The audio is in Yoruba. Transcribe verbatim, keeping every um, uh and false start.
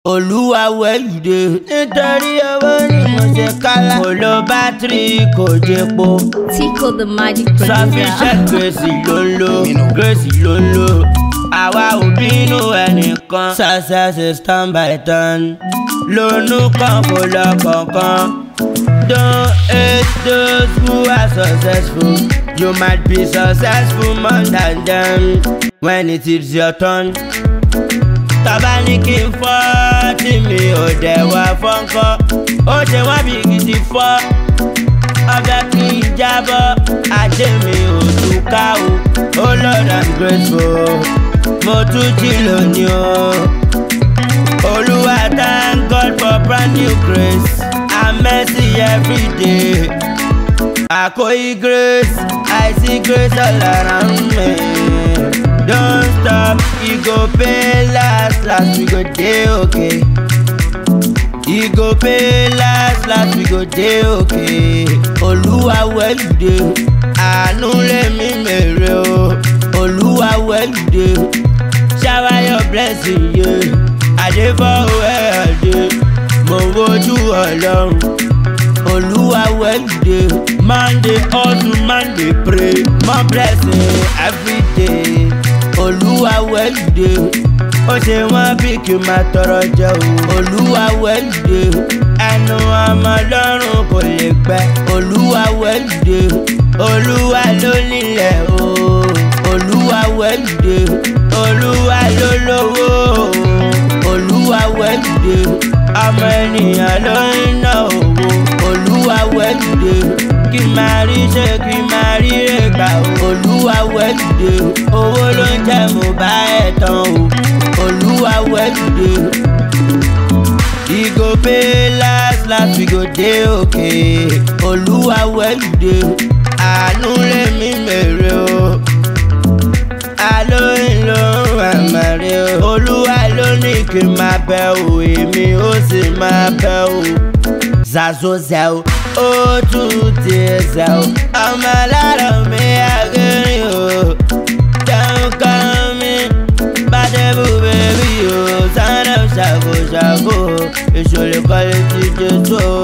Olúwa where you dey? Nítorí owó ni mo ṣe kálá. Kò lo bátìrì kò jẹpo. Tico the magic producer. Sufficient Grace ló ń lò. Grace ló ń lò. Àwa ò bínú ẹnìkan. Success is turn by turn. Lónú kan kò lọ kankan. Don't hate those who are successful. You might be successful more than them when it is your turn. Tọ́ba ní kí n fọ́ tí mi ò dẹ̀ wá fọ́nkọ́. Ó ṣe wá bí gidi fọ́. Ọbẹ̀ kí n jábọ́. Ajé mi ò túká o. Oh Lord, I'm grateful. Mo tún jí lónìí o. Olúwa, thank God for brand new grace and mercy every day. Àkóyí grace, I see grace all around me. Don't stop, e go pay last, last we go dey okay. E go pay last, last we go dey okay. Olúwa where you dey? Àánú lèmi mèrè o. Olúwa where you dey? Shower your blessing, yeah. I dey for where I dey. Mo wojú Ọlọ́run. Olúwa where you dey? Monday hustle, Monday pray. More blessing every day. Olúwa where you dey? Ó ṣe wọ́n bí kí n máa tọrọ jẹ o. Olúwa where you dey? Ẹnu ọmọ Ọlọ́run kò lè gbẹ. Olúwa where you dey? Olúwa ló nílẹ̀ o. Olúwa where you dey? Olúwa ló lówó o. Olúwa where you dey? Ọmọ ènìyàn ló ń ná owó. Olúwa where you dey? Kí máa rí ṣe kí máa rí rè gbà o. Olúwa where you dey? Owó ló ń jẹ́ mo bá ẹ̀ tán o. Olúwa where you dey? E go pay last, last we go dey okay. Olúwa where you dey? Àánú lèmi mèrè o. Àlóyìn ló ń wà màrí o. Olúwa ló ní kí n máa bẹ o. Èmi ó sì máa bẹ o. Zazo zẹ o. Ó tún ti ẹsẹ̀ o. Ọmọ alárọ̀ mi àgẹ́rìn o. Jẹun kan mi. Bàdébù bèbí o. Sànà ṣàkóṣàkó. Ìṣòlè kọ́lé ti dé tó.